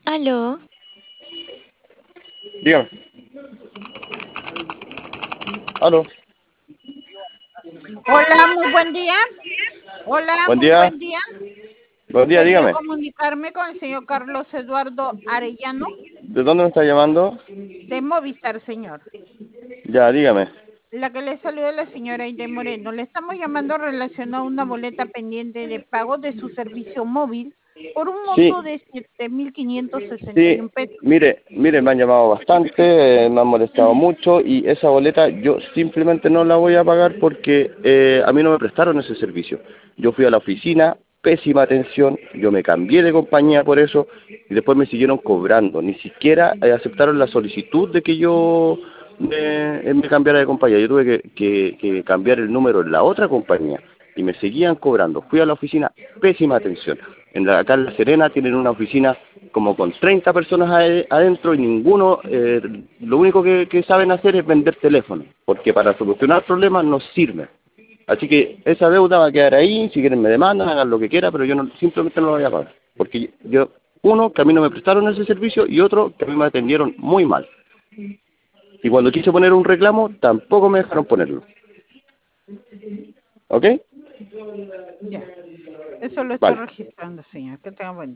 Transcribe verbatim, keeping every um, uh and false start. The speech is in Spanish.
Aló, Dígame. Aló. Hola, muy buen día. Hola, Buen muy día. buen día. Buen día, Quería dígame. comunicarme con el señor Carlos Eduardo Arellano ¿De dónde me está llamando? de Movistar, señor. Ya, dígame. La que le saluda es la señora Aide Moreno. Le estamos llamando relacionado a una boleta pendiente de pago de su servicio móvil por un Sí, monto de siete mil quinientos sesenta y sí. un pesos. Mire, mire, me han llamado bastante, eh, me han molestado mucho y esa boleta yo simplemente no la voy a pagar porque eh, a mí no me prestaron ese servicio. Yo fui a la oficina, pésima atención, yo me cambié de compañía por eso y después me siguieron cobrando. Ni siquiera eh, aceptaron la solicitud de que yo me, eh, me cambiara de compañía. Yo tuve que, que, que cambiar el número en la otra compañía y me seguían cobrando. Fui a la oficina, pésima atención. En la, acá en La Serena tienen una oficina como con treinta personas ade- adentro y ninguno, eh, lo único que, que saben hacer es vender teléfono, porque para solucionar problemas no sirve. Así que esa deuda va a quedar ahí, si quieren me demandan, hagan lo que quieran, pero yo no, simplemente no lo voy a pagar. Porque yo, uno, que a mí no me prestaron ese servicio y otro, que a mí me atendieron muy mal. Y cuando quise poner un reclamo, tampoco me dejaron ponerlo. ¿Ok? Ya, eso lo estoy Vale. registrando, señor. Que tenga buen día.